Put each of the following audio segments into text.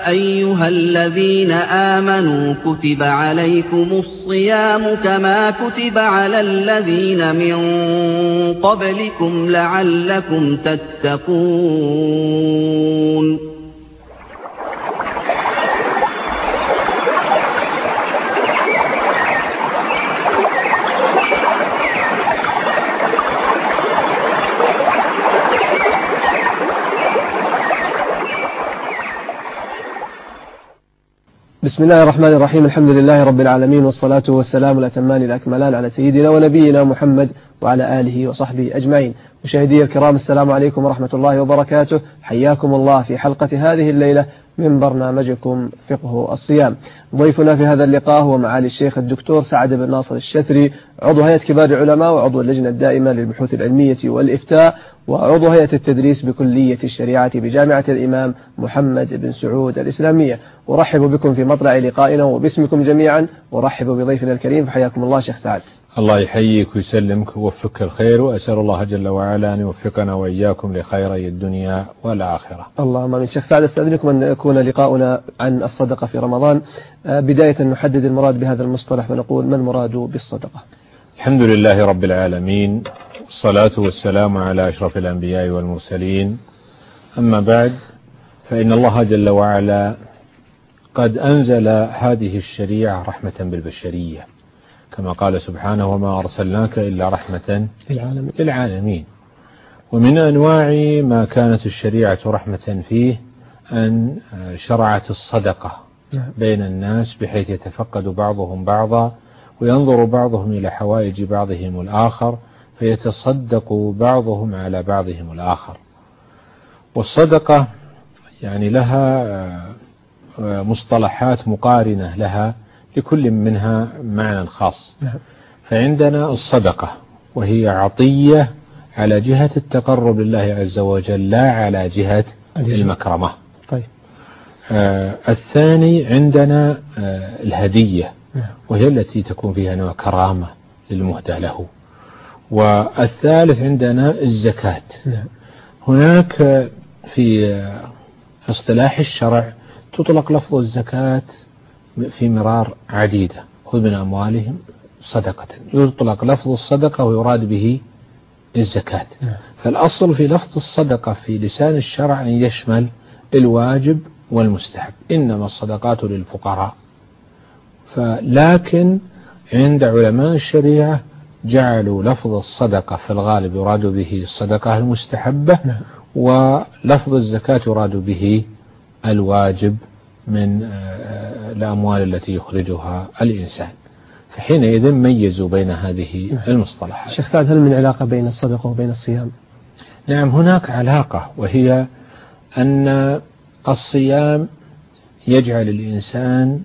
أيها الذين آمنوا كتب عليكم الصيام كما كتب على الذين من قبلكم لعلكم تتقون. بسم الله الرحمن الرحيم. الحمد لله رب العالمين، والصلاة والسلام الأتمان الأكملان على سيدنا ونبينا محمد وعلى آله وصحبه أجمعين. مشاهدي الكرام، السلام عليكم ورحمة الله وبركاته. حياكم الله في حلقة هذه الليلة من برنامجكم فقه الصيام. ضيفنا في هذا اللقاء هو معالي الشيخ الدكتور سعد بن ناصر الشثري، عضو هيئة كبار العلماء وعضو اللجنة الدائمة للبحوث العلمية والإفتاء، وعضو هيئة التدريس بكلية الشريعة بجامعة الإمام محمد بن سعود الإسلامية. أرحب بكم في مطلع لقائنا وباسمكم جميعا، أرحب بضيفنا الكريم، فحياكم الله شيخ سعد. الله يحييك ويسلمك ويوفقك الخير، وأسأل الله جل وعلا أن يوفقنا وإياكم لخيري الدنيا والآخرة. اللهم آمين. شيخ سعد، استأذنكم أن يكون لقاؤنا عن الصدقة في رمضان. بداية نحدد المراد بهذا المصطلح ونقول ما المراد بالصدقة؟ الحمد لله رب العالمين، والصلاة والسلام على أشرف الأنبياء والمرسلين. أما بعد، فإن الله جل وعلا قد أنزل هذه الشريعة رحمة بالبشرية، كما قال سبحانه: وما أرسلناك إلا رحمة للعالمين. ومن أنواع ما كانت الشريعة رحمة فيه أن شرعت الصدقة بين الناس، بحيث يتفقد بعضهم بعضا وينظر بعضهم إلى حوائج بعضهم الآخر، فيتصدق بعضهم على بعضهم الآخر. والصدقة يعني لها مصطلحات مقارنة لها، لكل منها معنى خاص. فعندنا الصدقة، وهي عطية على جهة التقرب لله عز وجل، لا على جهة المكرمة. طيب. الثاني عندنا الهدية، وهي التي تكون فيها نوع كرامة للمهدى له. والثالث عندنا الزكاة. هناك في اصطلاح الشرع تطلق لفظ الزكاة في مرار عديدة: خذ من أموالهم صدقة. يطلق لفظ الصدقة ويراد به الزكاة. فالأصل في لفظ الصدقة في لسان الشرع أن يشمل الواجب والمستحب، إنما الصدقات للفقراء. لكن عند علماء الشريعة جعلوا لفظ الصدقة في الغالب يراد به الصدقة المستحبة، ولفظ الزكاة يراد به الواجب من الأموال التي يخرجها الإنسان. فحينئذ ميزوا بين هذه المصطلحات. شيخ سعد، هل من علاقة بين الصدقة وبين الصيام؟ نعم، هناك علاقة، وهي أن الصيام يجعل الإنسان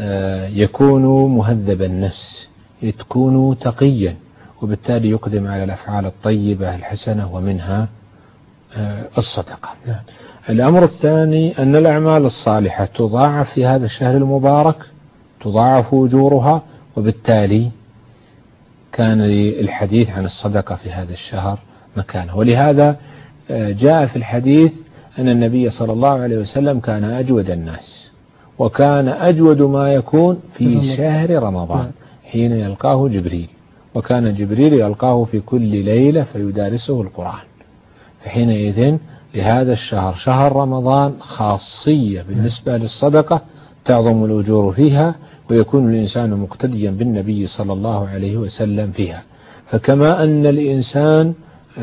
يكون مهذب النفس، يكون تقيا، وبالتالي يقدم على الأفعال الطيبة الحسنة، ومنها الصدقة. الأمر الثاني أن الأعمال الصالحة تضاعف في هذا الشهر المبارك، تضاعف أجورها، وبالتالي كان الحديث عن الصدقة في هذا الشهر مكانه. ولهذا جاء في الحديث أن النبي صلى الله عليه وسلم كان أجود الناس، وكان أجود ما يكون في شهر رمضان حين يلقاه جبريل، وكان جبريل يلقاه في كل ليلة فيدارسه القرآن. فحينئذ لهذا الشهر، شهر رمضان، خاصية بالنسبة للصدقة تعظم الأجور فيها، ويكون الإنسان مقتديا بالنبي صلى الله عليه وسلم فيها. فكما أن الإنسان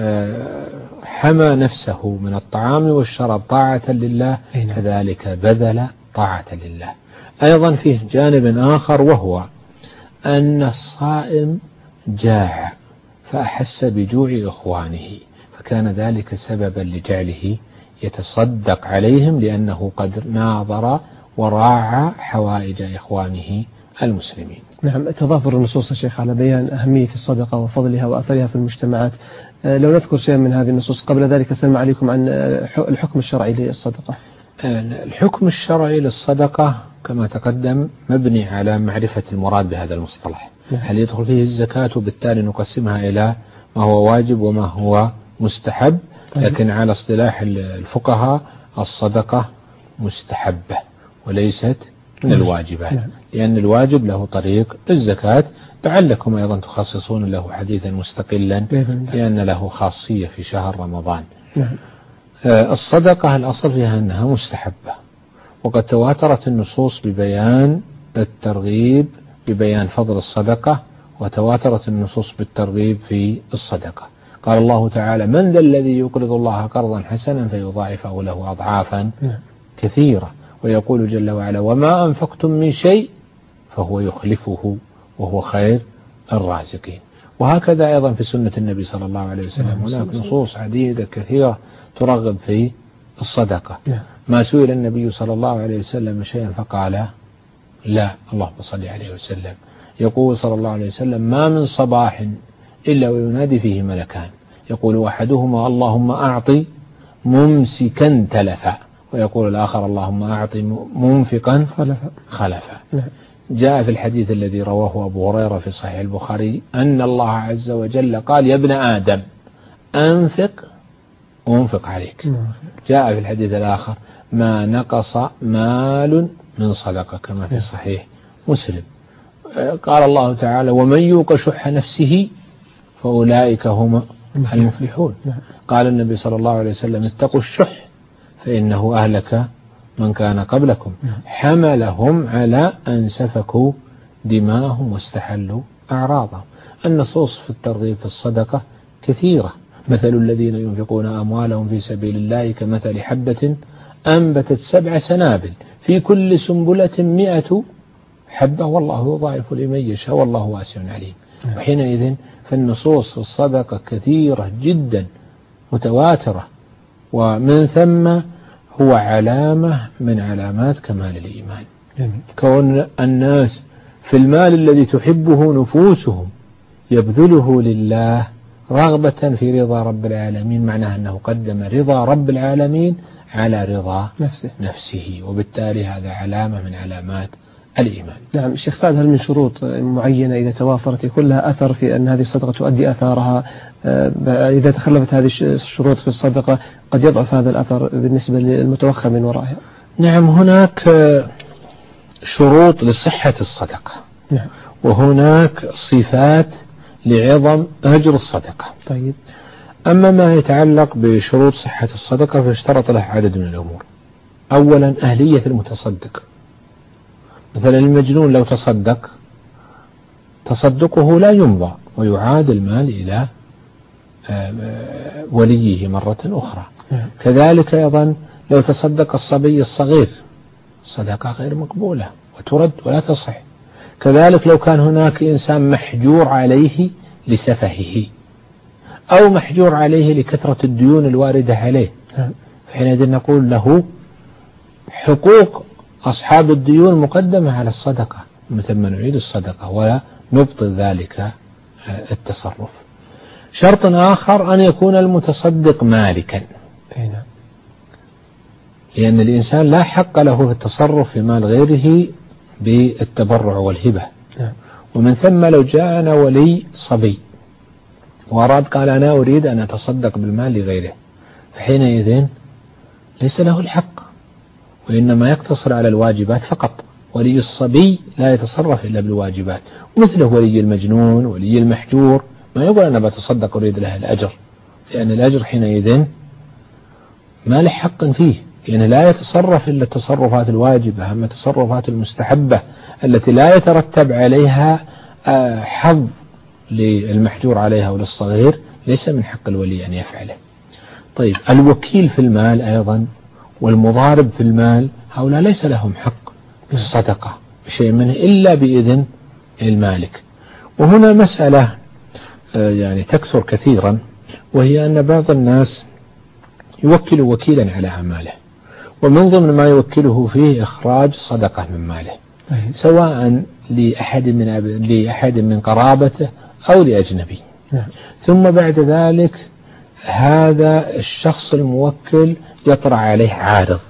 حمى نفسه من الطعام والشراب طاعة لله، كذلك بذل طاعة لله. أيضا فيه جانب آخر، وهو أن الصائم جاع فأحس بجوع إخوانه، فكان ذلك سببا لجعله يتصدق عليهم، لأنه قد ناظر وراعى حوائج إخوانه المسلمين. نعم، تضافر النصوص الشيخ على بيان أهمية الصدقة وفضلها وأثرها في المجتمعات. لو نذكر شيئا من هذه النصوص قبل ذلك، سلم عليكم عن الحكم الشرعي للصدقة. الحكم الشرعي للصدقة كما تقدم مبني على معرفة المراد بهذا المصطلح. هل يدخل فيه الزكاة؟ وبالتالي نقسمها إلى ما هو واجب وما هو مستحب. لكن على اصطلاح الفقهاء الصدقة مستحبة، وليست من الواجبات، لأن الواجب له طريق الزكاة، لعلكم أيضا تخصصون له حديثا مستقلا لأن له خاصية في شهر رمضان. الصدقة الأصل فيها أنها مستحبة، وقد تواترت النصوص ببيان الترغيب ببيان فضل الصدقة، وتواترت النصوص بالترغيب في الصدقة. قال الله تعالى: من ذا الذي يقرض الله قرضا حسنا فيضاعفه له أضعافا كثيرة. ويقول جل وعلا: وما أنفقتم من شيء فهو يخلفه وهو خير الرازقين. وهكذا أيضا في سنة النبي صلى الله عليه وسلم هناك نصوص عديدة كثيرة ترغب في الصدقة. ما سئل النبي صلى الله عليه وسلم شيئا فقال لا، اللهم صل عليه وسلم. يقول صلى الله عليه وسلم: ما من صباح إلا وينادي فيه ملكان، يقول أحدهما: اللهم أعطي ممسكا تلفا، ويقول الآخر: اللهم أعطي منفقا خلفا. جاء في الحديث الذي رواه أبو هريرة في صحيح البخاري أن الله عز وجل قال: يا ابن آدم أنفق عليك. جاء في الحديث الآخر: ما نقص مال من صدقة، كما في صحيح مسلم. قال الله تعالى: ومن يوق شح نفسه فأولئك هم المفلحون. قال النبي صلى الله عليه وسلم: اتقوا الشح فإنه أهلك من كان قبلكم، حملهم على أن سفكوا دماءهم واستحلوا أعراضهم. النصوص في الترغيب في الصدقة كثيرة. مثل الذين ينفقون أموالهم في سبيل الله كمثل حبة أنبتت 7 سنابل في كل سنبلة 100 حبة والله يضاعف لمن يشاء والله واسع عليم. وحينئذ فالنصوص في الصدقة كثيرة جدا متواترة، ومن ثم هو علامة من علامات كمال الإيمان. كون الناس في المال الذي تحبه نفوسهم يبذله لله رغبة في رضا رب العالمين، معناه أنه قدم رضا رب العالمين على رضا نفسه، وبالتالي هذا علامة من علامات الإيمان. نعم الشيخ سعد، هل من شروط معينة إذا توافرت يكون لها أثر في أن هذه الصدقة تؤدي أثارها؟ إذا تخلفت هذه الشروط في الصدقة قد يضعف هذا الأثر بالنسبة للمتوخى من ورائها. نعم، هناك شروط لصحة الصدقة، وهناك صفات لعظم أجر الصدقة. طيب، أما ما يتعلق بشروط صحة الصدقة فاشترط له عدد من الأمور. أولا أهلية المتصدق. مثلا المجنون لو تصدق تصدقه لا يمضى ويعاد المال إلى وليه مرة أخرى. كذلك أيضا لو تصدق الصبي الصغير صدقة غير مقبولة وترد ولا تصح. كذلك لو كان هناك إنسان محجور عليه لسفهه أو محجور عليه لكثرة الديون الواردة عليه، فحينئذ نقول له حقوق أصحاب الديون مقدمة على الصدقة، من ثم نعيد الصدقة ولا نبطل ذلك التصرف. شرط آخر أن يكون المتصدق مالكا، لأن الإنسان لا حق له في التصرف في مال غيره بالتبرع والهبة. ومن ثم لو جاءنا ولي صبي وأراد قال أنا أريد أن أتصدق بالمال لغيره، فحينئذ ليس له الحق، وإنما يقتصر على الواجبات فقط. ولي الصبي لا يتصرف إلا بالواجبات، مثله ولي المجنون ولي المحجور ما يقول أنا بتصدق أريد له الأجر، لأن الأجر حينئذ ما له حق فيه، لأنه لا يتصرف إلا التصرفات الواجبة. أما التصرفات المستحبة التي لا يترتب عليها حظ للمحجور عليها وللصغير ليس من حق الولي أن يفعله. طيب، الوكيل في المال أيضا والمضارب في المال هؤلاء ليس لهم حق في الصدقة بشيء منه إلا بإذن المالك. وهنا مسألة يعني تكثر كثيرا، وهي أن بعض الناس يوكل وكيلا على أعماله، ومن ضمن ما يوكله فيه إخراج صدقة من ماله، سواء لأحد من قرابته أو لأجنبي. ثم بعد ذلك هذا الشخص الموكل يطرأ عليه عارض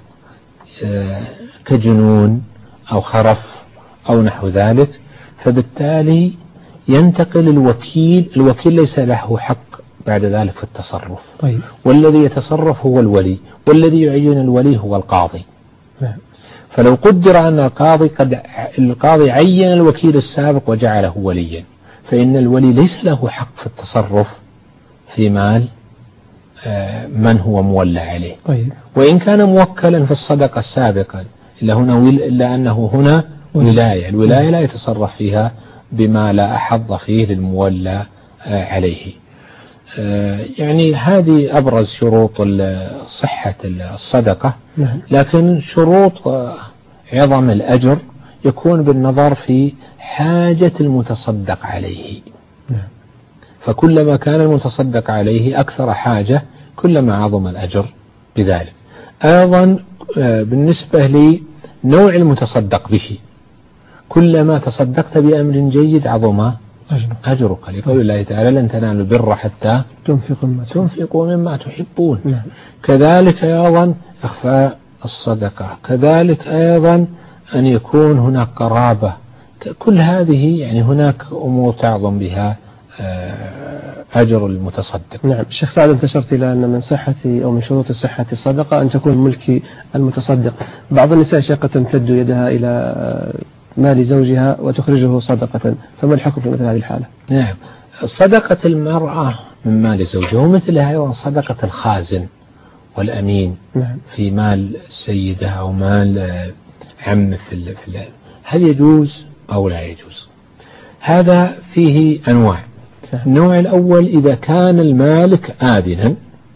كجنون أو خرف أو نحو ذلك، فبالتالي ينتقل الوكيل ليس له حق بعد ذلك في التصرف. طيب. والذي يتصرف هو الولي، والذي يعين الولي هو القاضي. فلو قدر أن القاضي عين الوكيل السابق وجعله وليا، فإن الولي ليس له حق في التصرف في مال من هو مولى عليه. طيب. وإن كان موكلا في الصدقة السابقة إلا أنه هنا ولاية، الولاية لا يتصرف فيها بما لا أحظ فيه للمولى عليه. يعني هذه أبرز شروط صحة الصدقة. لكن شروط عظم الأجر يكون بالنظر في حاجة المتصدق عليه. فكلما كان المتصدق عليه أكثر حاجة كلما عظم الأجر بذلك. أيضا بالنسبة لنوع المتصدق به، كلما تصدقت بأمر جيد عظم أجرك، لقول الله تعالى لن تنالوا البر حتى تنفقوا مما تحبون. كذلك أيضا إخفاء الصدقة، كذلك أيضا أن يكون هناك قرابة، كل هذه يعني هناك أمور تعظم بها أجر المتصدق. نعم. الشيخ سعد، انت أشرت إلى أن من صحة أو من شروط صحة الصدقة أن تكون ملك المتصدق. بعض النساء شيخ تمتد يدها إلى مال زوجها وتخرجه صدقة، فما الحكم في مثل هذه الحالة؟ نعم. صدقة المرأة من مال زوجها، ومثلها أيضا صدقة الخازن والأمين في مال سيدها أو مال عمه هل يجوز أو لا يجوز؟ هذا فيه أنواع. النوع الأول إذا كان المالك آذنا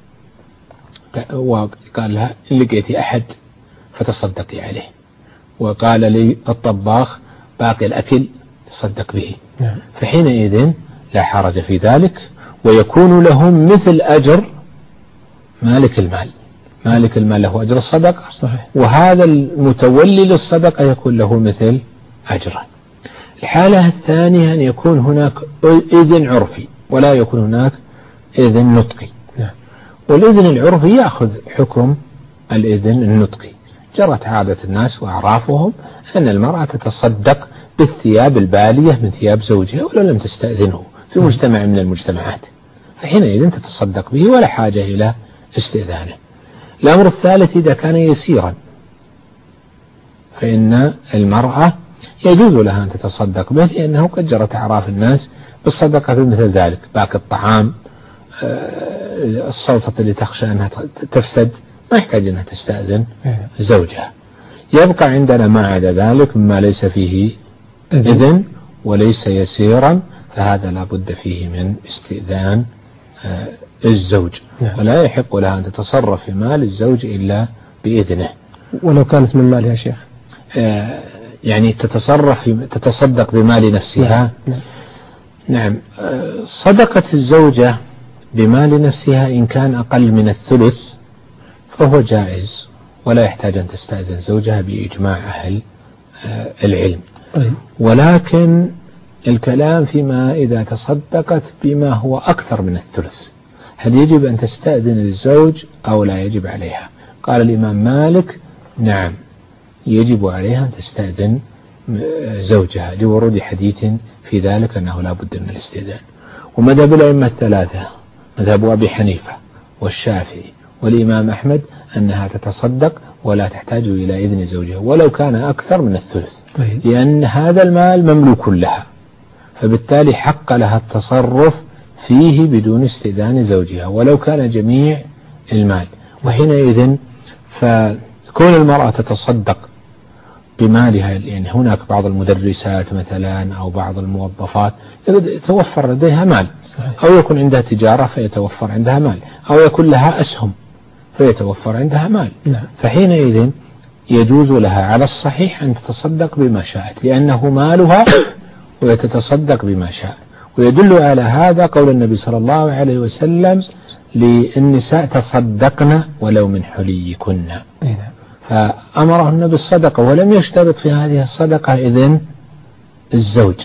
وقال لها إن لقيتي أحد فتصدقي عليه، وقال لي الطباخ باقي الأكل تصدق به، فحينئذ لا حرج في ذلك، ويكون لهم مثل أجر مالك المال. مالك المال له أجر الصدقة، وهذا المتولي للصدقة يكون له مثل أجره. الحالة الثانية أن يكون هناك إذن عرفي ولا يكون هناك إذن نطقي. والإذن العرفي يأخذ حكم الإذن النطقي. جرت عادة الناس وأعرافهم أن المرأة تتصدق بالثياب البالية من ثياب زوجها ولو لم تستأذنه في مجتمع من المجتمعات، فحينئذ تتصدق به ولا حاجة إلى استئذانه. الأمر الثالث إذا كان يسيرا، فإن المرأة يجوز لها أن تتصدق به، لأنه قد جرت أعراف الناس بالصدقة في مثل ذلك، باقي الطعام، السلطة اللي تخشى أنها تفسد، ما يحتاج أنها تستأذن زوجها. يبقى عندنا ما عدا ذلك مما ليس فيه إذن وليس يسيرا، فهذا لا بد فيه من استئذان الزوج، ولا يحق لها أن تتصرف في مال الزوج إلا بإذنه. ولو كانت من مالها شيخ، يعني تتصدق بمال نفسها. نعم. صدقة الزوجة بمال نفسها إن كان أقل من الثلث فهو جائز، ولا يحتاج أن تستأذن زوجها بإجماع أهل العلم. ولكن الكلام فيما إذا تصدقت بما هو أكثر من الثلث، هل يجب أن تستأذن الزوج أو لا يجب عليها؟ قال الإمام مالك نعم يجب عليها أن تستأذن زوجها، لورود حديث في ذلك أنه لا بد من الاستئذان. ومذهب الأئمة الثلاثة، مذهب أبي حنيفة والشافعي والإمام أحمد، أنها تتصدق ولا تحتاج إلى إذن زوجها ولو كان أكثر من الثلث، لأن هذا المال مملوك لها، فبالتالي حق لها التصرف فيه بدون استئذان زوجها ولو كان جميع المال. وحينئذ فكون المرأة تتصدق بمالها، يعني هناك بعض المدرسات مثلا أو بعض الموظفات يتوفر لديها مال، أو يكون عندها تجارة فيتوفر عندها مال، أو يكون لها أسهم فيتوفر عندها مال، فحينئذ يجوز لها على الصحيح أن تتصدق بما شاءت، لأنه مالها ويتتصدق بما شاء. ويدل على هذا قول النبي صلى الله عليه وسلم للنساء تصدقن ولو من حليكن، فأمرهن بالصدقة ولم يشترط في هذه الصدقة إذن الزوج،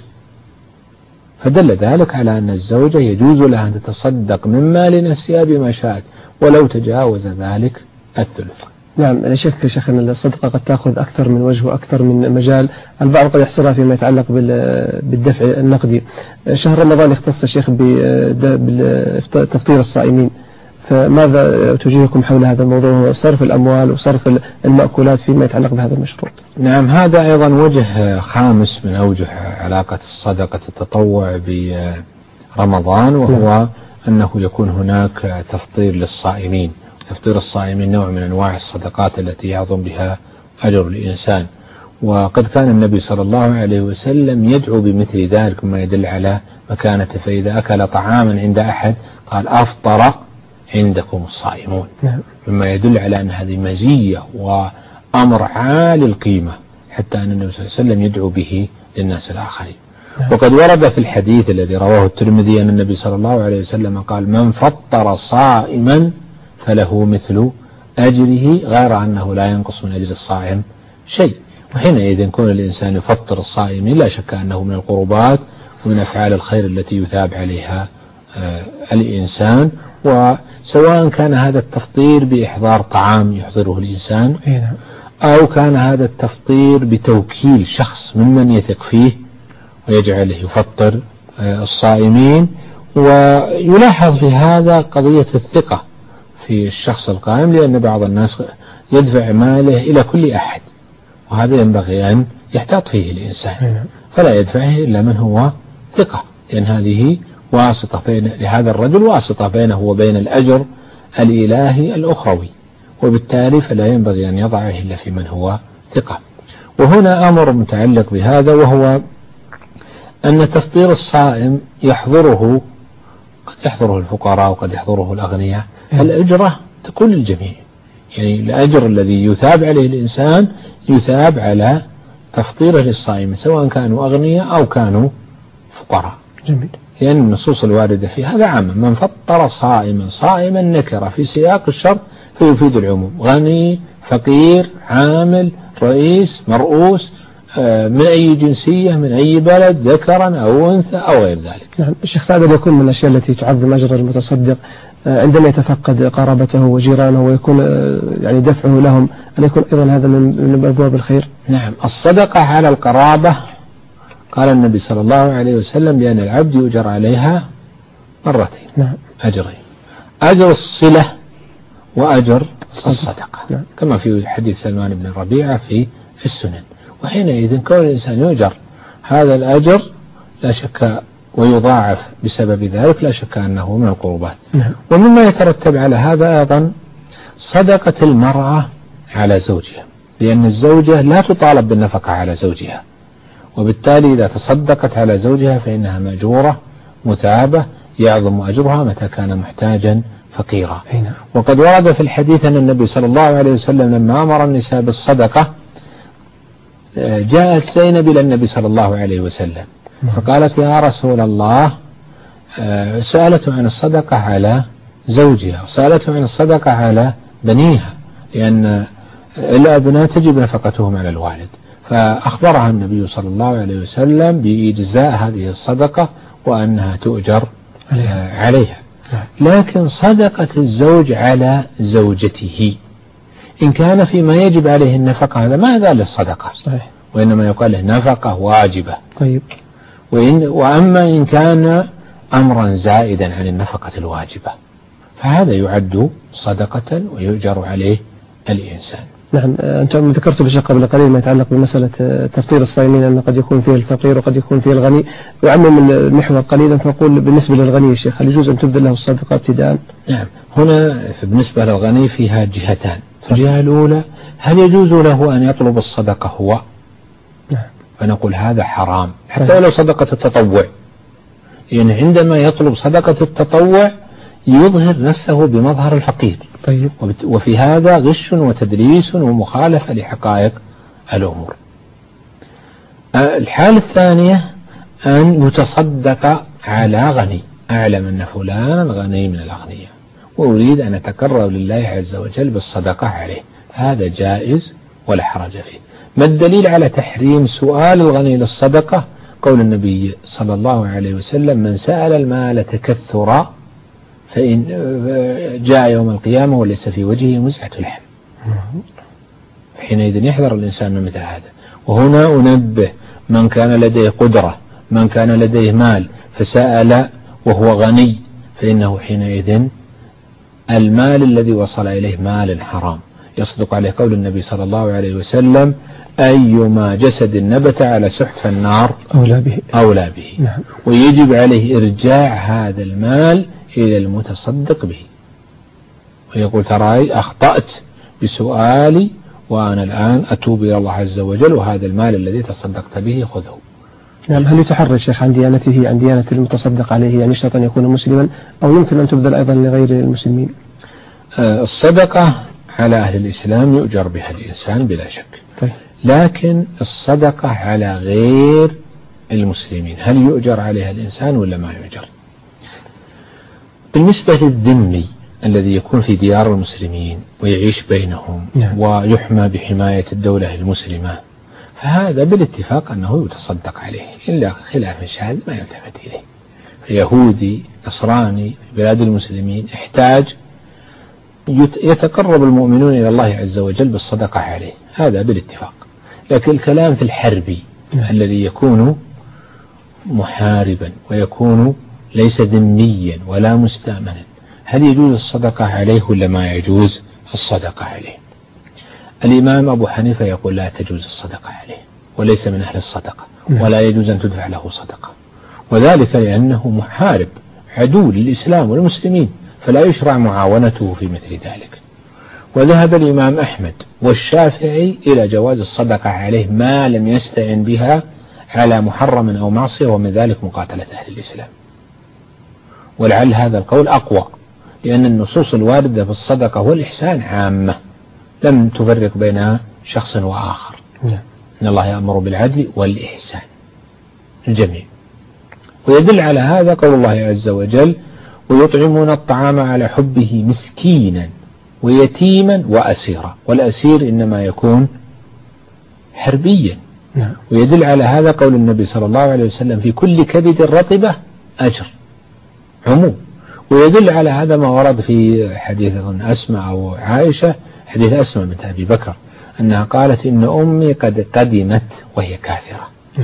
فدل ذلك على أن الزوجة يجوز لها أن تتصدق من مال نفسها بما شاءت ولو تجاوز ذلك الثلث. نعم. لا شك شيخ أن الصدقة قد تأخذ أكثر من وجه وأكثر من مجال، البعض قد يحصرها فيما يتعلق بالدفع النقدي. شهر رمضان اختص الشيخ بتفطير الصائمين، فماذا توجيهكم حول هذا الموضوع، صرف الأموال وصرف المأكولات فيما يتعلق بهذا المشروع؟ نعم، هذا أيضا وجه خامس من أوجه علاقة الصدقة التطوع برمضان، وهو أنه يكون هناك تفطير للصائمين. تفطير الصائمين نوع من أنواع الصدقات التي يعظم بها أجر الإنسان، وقد كان النبي صلى الله عليه وسلم يدعو بمثل ذلك، مما يدل على مكانته. فإذا أكل طعاما عند أحد قال أفطر عندكم الصائمون، مما يدل على أن هذه مزية وأمر عالي القيمة، حتى أن النبي صلى الله عليه وسلم يدعو به للناس الآخرين. وقد ورد في الحديث الذي رواه الترمذي أن النبي صلى الله عليه وسلم قال من فطر صائما فله مثل أجره غير أنه لا ينقص من أجر الصائم شيء. وحينئذ كون الإنسان يفطر الصائمين لا شك أنه من القربات ومن أفعال الخير التي يثاب عليها الإنسان، وسواء كان هذا التفطير بإحضار طعام يحضره الإنسان، أو كان هذا التفطير بتوكيل شخص ممن يثق فيه ويجعله يفطر الصائمين. ويلاحظ في هذا قضية الثقة في الشخص القائم، لأن بعض الناس يدفع ماله إلى كل أحد، وهذا ينبغي أن يحتاط فيه الإنسان، فلا يدفعه إلا من هو ثقة، لأن هذه واسطة بين لهذا الرجل واسطة بينه وبين الأجر الإلهي الأخروي، وبالتالي فلا ينبغي أن يضعه إلا في من هو ثقة. وهنا أمر متعلق بهذا، وهو أن تفطير الصائم يحضره قد يحضره الفقراء وقد يحضره الأغنياء، الأجرة تكون للجميع، يعني الأجر الذي يثاب عليه الإنسان يثاب على تفطيره للصائم سواء كانوا أغنياء أو كانوا فقراء. جميل. لأن النصوص الواردة في هذا عامة، من فطر صائما نكرة في سياق الشرط فيفيد العموم، غني فقير عامل رئيس مرؤوس من أي جنسية من أي بلد ذكرا أو أنثى أو غير ذلك. نعم. الشيخ سعد، يكون من الأشياء التي تعظم أجر المتصدق عندما يتفقد قرابته وجيرانه ويكون يعني دفعه لهم، أن يكون أيضا هذا من أبواب الخير؟ نعم. الصدقة على القرابة قال النبي صلى الله عليه وسلم بأن العبد يؤجر عليها مرتين. نعم. أجرين، أجر الصلة وأجر الصدقة. نعم. كما في حديث سلمان بن ربيعة في السنن. وحينئذ كون الإنسان يؤجر هذا الأجر لا شك ويضاعف بسبب ذلك لا شك أنه من القربات. نعم. ومما يترتب على هذا أيضا صدقة المرأة على زوجها، لأن الزوجة لا تطالب بالنفقة على زوجها، وبالتالي إذا تصدقت على زوجها فإنها مأجورة مثابة يعظم أجرها متى كان محتاجا فقيرا. وقد ورد في الحديث أن النبي صلى الله عليه وسلم لما أمر النساء بالصدقة جاءت زينب إلى النبي صلى الله عليه وسلم فقالت يا رسول الله، سألته عن الصدقة على زوجها وسألته عن الصدقة على بنيها، لأن الأبناء تجب نفقتهم على الوالد، فأخبرها النبي صلى الله عليه وسلم بإجزاء هذه الصدقة وأنها تؤجر عليها. لكن صدقة الزوج على زوجته إن كان فيما يجب عليه النفقة هذا ما يقال للصدقة، صحيح، وإنما يقال له نفقة واجبة. طيب. وأما إن كان أمرا زائدا عن النفقة الواجبة فهذا يعد صدقة ويؤجر عليه الإنسان. نعم. أنتم ذكرتوا بشيء قبل قليل ما يتعلق بمسألة تفطير الصائمين أن قد يكون فيه الفقير وقد يكون فيه الغني، وعمم المحور قليلا فأقول بالنسبة للغني الشيخ هل يجوز أن تبذل له الصدقة ابتداء؟ نعم. هنا بالنسبة للغني فيها جهتان. الجهة الأولى هل يجوز له أن يطلب الصدقة هو؟ نعم. فنقول هذا حرام حتى ولو صدقة التطوع، يعني عندما يطلب صدقة التطوع يظهر نفسه بمظهر الفقير. طيب. وفي هذا غش وتدليس ومخالفة لحقائق الأمور. الحالة الثانية أن يتصدق على غني، أعلم أن فلانا غني من الأغنياء وأريد أن أتقرب لله عز وجل بالصدقة عليه، هذا جائز ولا حرج فيه. ما الدليل على تحريم سؤال الغني للصدقة؟ قول النبي صلى الله عليه وسلم من سأل المال تكثرا فإن جاء يوم القيامة وليس في وجهه مزحة لحم. حينئذ يحذر الإنسان من مثل هذا. وهنا أنبه من كان لديه قدرة، من كان لديه مال فسأل وهو غني، فإنه حينئذ المال الذي وصل إليه مال حرام يصدق عليه قول النبي صلى الله عليه وسلم: أيما جسد نبت على سحت فالنار أولى به. نعم. ويجب عليه إرجاع هذا المال إلى المتصدق به، ويقول: ترى أخطأت بسؤالي وأنا الآن أتوب إلى الله عز وجل، وهذا المال الذي تصدقت به خذه. نعم. هل يتحرى الشيخ عن ديانته، عن ديانة المتصدق عليه، يعني يشترط أن يكون مسلما أو يمكن أن تبذل أيضا لغير المسلمين؟ الصدقة على أهل الإسلام يؤجر بها الإنسان بلا شك. طيب. لكن الصدقة على غير المسلمين هل يؤجر عليها الإنسان ولا ما يؤجر؟ بالنسبة للذمي الذي يكون في ديار المسلمين ويعيش بينهم ويحمى بحماية الدولة المسلمة، فهذا بالاتفاق أنه يتصدق عليه، إلا خلاف شاذ ما يلتفت إليه. يهودي نصراني في بلاد المسلمين احتاج، يتقرب المؤمنون إلى الله عز وجل بالصدقة عليه، هذا بالاتفاق. لكن الكلام في الحربي الذي يكون محاربا ويكون ليس ذميا ولا مستأمنا، هل يجوز الصدقة عليه ولا ما يجوز الصدقة عليه؟ الإمام أبو حنيفة يقول لا تجوز الصدقة عليه، وليس من أهل الصدقة، ولا يجوز أن تدفع له صدقة، وذلك لأنه محارب عدو للإسلام والمسلمين، فلا يشرع معاونته في مثل ذلك. وذهب الإمام أحمد والشافعي إلى جواز الصدقة عليه ما لم يستعن بها على محرم أو معصية، ومن ذلك مقاتلة أهل الإسلام. ولعل هذا القول أقوى، لأن النصوص الواردة في الصدقة والإحسان عامة، لم تفرق بين شخص وآخر. إن الله يأمر بالعدل والإحسان الجميع. ويدل على هذا قول الله عز وجل: ويطعمون الطعام على حبه مسكينا ويتيما وأسيرا. والأسير إنما يكون حربيا. ويدل على هذا قول النبي صلى الله عليه وسلم: في كل كبد رطبة أجر، عموم. ويدل على هذا ما ورد في حديث أسماء أو عائشة، حديث أسماء بنت أبي بكر، أنها قالت: إن أمي قد قدمت وهي كافرة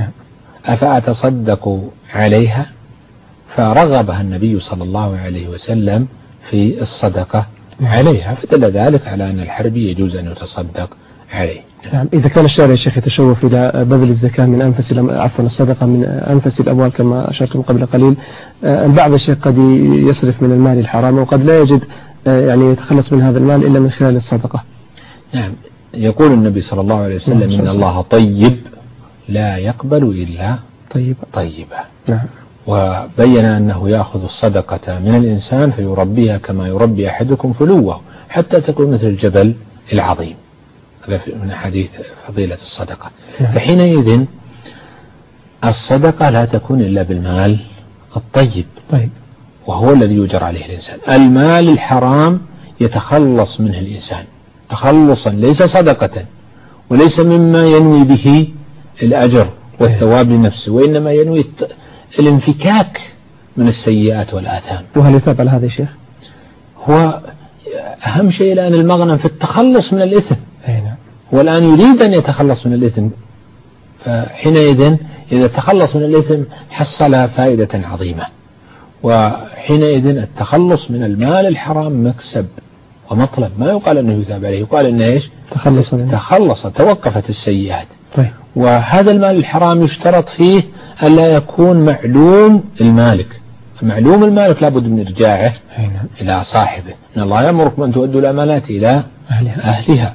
أفأتصدق عليها؟ فرغبها النبي صلى الله عليه وسلم في الصدقة عليها، فدل ذلك على أن الحربي يجوز أن يتصدق عليه. نعم. إذا كان الشارع يا شيخ يتشوف إلى بذل الزكاة من أنفس الصدقة من أنفس الأموال كما أشرتم قبل قليل، البعض الشيخ قد يصرف من المال الحرام وقد لا يجد يعني يتخلص من هذا المال إلا من خلال الصدقة. نعم. يقول النبي صلى الله عليه وسلم: إن الله طيب لا يقبل إلا طيبا. نعم. وبين أنه يأخذ الصدقة من الإنسان فيربيها كما يربي أحدكم فلوه حتى تكون مثل الجبل العظيم. هذا من حديث فضيلة الصدقة. فحينئذ الصدقة لا تكون إلا بالمال الطيب، وهو الذي يؤجر عليه الإنسان. المال الحرام يتخلص منه الإنسان تخلصا، ليس صدقة وليس مما ينوي به الأجر والثواب لنفسه، وإنما ينوي الانفكاك من السيئات والآثام. وهل يثاب على هذا يا شيخ؟ هو أهم شيء الآن المغنم في التخلص من الإثم، والآن يريد أن يتخلص من الإثم، فحينئذ إذا تخلص من الإثم حصل فائدة عظيمة. وحينئذ التخلص من المال الحرام مكسب ومطلب، ما يقال أنه يثاب عليه، يقال أنه إيش؟ تخلص توقفت السيئات. وهذا المال الحرام يشترط فيه أن لا يكون معلوم المالك، معلوم المالك لابد من إرجاعه إلى صاحبه. إن الله يأمركم أن تؤدوا الأمانات إلى أهلها.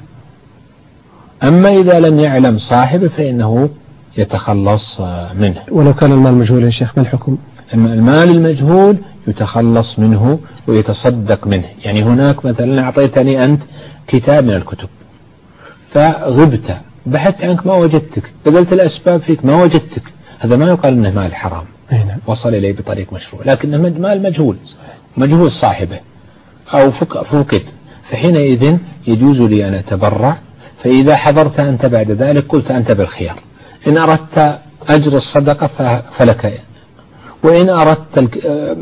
أما إذا لم يعلم صاحبه فإنه يتخلص منه. ولو كان المال مجهول يا شيخ ما الحكم؟ أما المال المجهول يتخلص منه ويتصدق منه. يعني هناك مثلا أعطيتني أنت كتاب من الكتب فغبت، بحثت عنك ما وجدتك، بذلت الأسباب فيك ما وجدتك، هذا ما يقال أنه مال حرام وصل إليه بطريق مشروع، لكنه مال مجهول، مجهول صاحبه أو فقد، فحينئذ يجوز لي أن أتبرع. فإذا حضرت أنت بعد ذلك قلت أنت بالخيار، إن أردت أجر الصدقة فلك، وإن أردت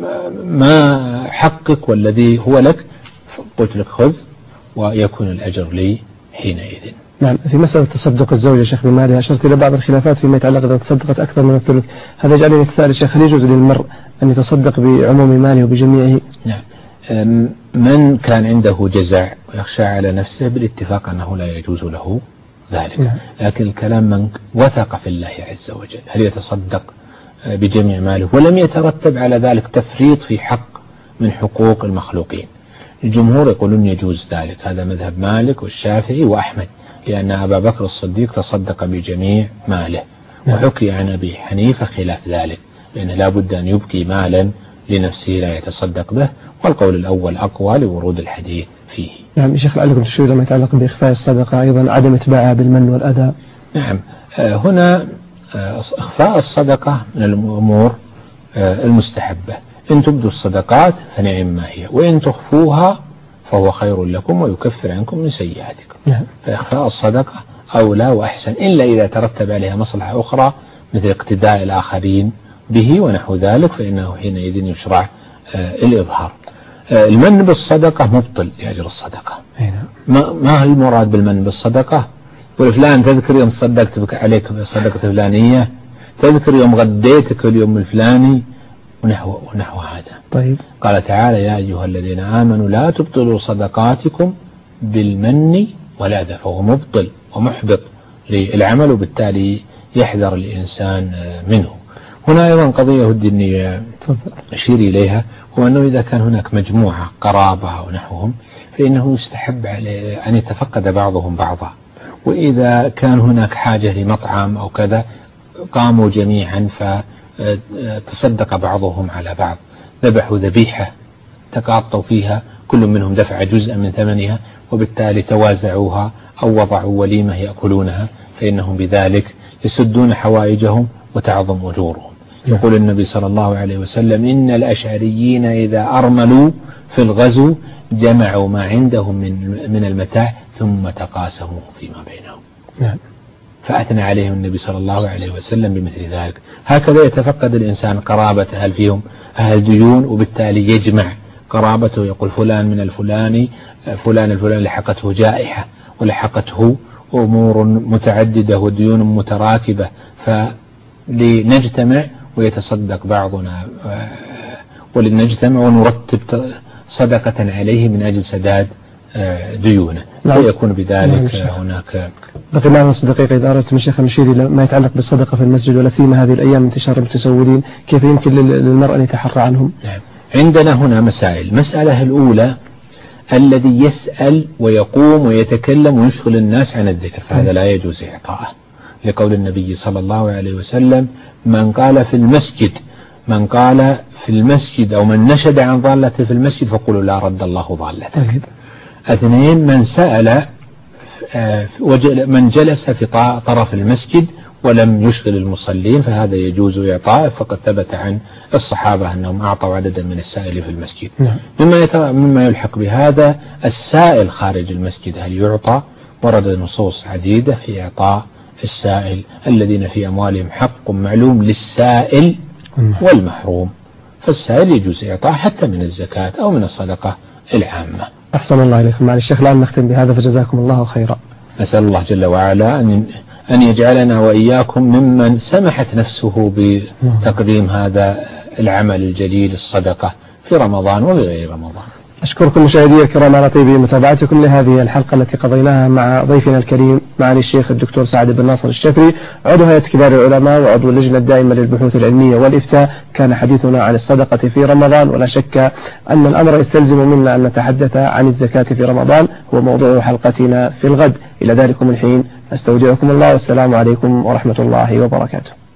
ما حقك والذي هو لك قلت لك خذ، ويكون الأجر لي حينئذ. نعم. في مسألة تصدق الزوجة شيخ بمالها أشرت إلى بعض الخلافات فيما يتعلق إذا تصدقت أكثر من الثلث، هذا يجعلني أتساءل الشيخ هل يجوز للمرء أن يتصدق بعموم ماله وبجميعه؟ نعم. من كان عنده جزع ويخشى على نفسه بالاتفاق أنه لا يجوز له ذلك، لكن الكلام من وثق في الله عز وجل هل يتصدق بجميع ماله ولم يترتب على ذلك تفريط في حق من حقوق المخلوقين. الجمهور يقولون يجوز ذلك، هذا مذهب مالك والشافعي وأحمد، لأن أبا بكر الصديق تصدق بجميع ماله، وحكي عن أبي حنيفة خلاف ذلك، لأنه لا بد أن يبقي مالا لنفسه لا يتصدق به، والقول الأول أقوى لورود الحديث فيه. نعم شيخ، لعلكم تشيرون لما يتعلق بإخفاء الصدقة أيضا عدم اتباعها بالمن والأذى. نعم، هنا إخفاء الصدقة من الأمور المستحبة، إن تبدوا الصدقات فنعم ما هي، وإن تخفوها فهو خير لكم ويكفر عنكم من سيئاتكم. فإخفاء الصدقة أولى وأحسن، إلا إذا ترتب عليها مصلحة أخرى مثل اقتداء الآخرين به ونحو ذلك، فإنه حينئذ يشرع الإظهار. المن بالصدقة مبطل لأجر الصدقة. ما هو المراد بالمن بالصدقة؟ يقول فلان تذكر يوم صدقت بك عليك بصدقة فلانية، تذكر يوم غديتك اليوم الفلاني ونحو هذا. طيب. قال تعالى يا أيها الذين آمنوا لا تبطلوا صدقاتكم بالمن والأذى، فهو مبطل ومحبط للعمل، وبالتالي يحذر الإنسان منه. هنا أيضا قضية ودي أني أشير إليها، هو أنه إذا كان هناك مجموعة قرابة ونحوهم فإنه يستحب أن يتفقد بعضهم بعضا، وإذا كان هناك حاجة لمطعم أو كذا قاموا جميعا فتصدق بعضهم على بعض، ذبحوا ذبيحة تقاطوا فيها كل منهم دفع جزءا من ثمنها، وبالتالي توازعوها أو وضعوا وليمة يأكلونها، فإنهم بذلك يسدون حوائجهم وتعظم أجورهم. يقول النبي صلى الله عليه وسلم إن الأشعريين إذا أرملوا في الغزو جمعوا ما عندهم من المتاع ثم تقاسموا فيما بينهم. فأثنى عليهم النبي صلى الله عليه وسلم بمثل ذلك. هكذا يتفقد الإنسان قرابة هل فيهم أهل ديون، وبالتالي يجمع قرابته، يقول فلان من الفلاني فلان الفلاني لحقته جائحة ولحقته أمور متعددة وديون متراكبة، فلنجتمع ويتصدق بعضنا ولنجتمع ونرتب صدقة عليه من أجل سداد ديونه، ويكون بذلك هناك. بقي معنا نص دقيقة إذا أردت من شيخ نشير إلى ما يتعلق بالصدقة في المسجد، ولا سيما هذه الأيام انتشار المتسولين، كيف يمكن للمرء أن يتحرى عنهم؟ نعم. عندنا هنا مسائل. المسألة الأولى الذي يسأل ويقوم ويتكلم ويشغل الناس عن الذكر، فهذا لا يجوز إعطاءه، لقول النبي صلى الله عليه وسلم من قال في المسجد أو من نشد عن ضالته في المسجد فقولوا لا رد الله ضالته. اثنين من سأل من جلس في طرف المسجد ولم يشغل المصلين فهذا يجوز إعطاءه، فقد ثبت عن الصحابة أنهم أعطوا عددا من السائل في المسجد. مما يلحق بهذا السائل خارج المسجد هل يعطى؟ ورد نصوص عديدة في إعطاء السائل الذين في أموالهم حق معلوم للسائل والمحروم، فالسائل يجوز إعطاء حتى من الزكاة أو من الصدقة العامة. أحسن الله إليكم. معالي الشيخ الآن نختم بهذا فجزاكم الله خيرا. أسأل الله جل وعلا أن يجعلنا وإياكم ممن سمحت نفسه بتقديم هذا العمل الجليل الصدقة في رمضان وغير رمضان. أشكركم مشاهدي الكرام على طيب متابعتكم لهذه الحلقة التي قضيناها مع ضيفنا الكريم معالي الشيخ الدكتور سعد بن ناصر الشفري، عضو هيئة كبار العلماء وعضو اللجنة الدائمة للبحوث العلمية والإفتاء. كان حديثنا عن الصدقة في رمضان، ولا شك أن الأمر يستلزم منا أن نتحدث عن الزكاة في رمضان، هو موضوع حلقتنا في الغد. إلى ذلكم الحين أستودعكم الله، والسلام عليكم ورحمة الله وبركاته.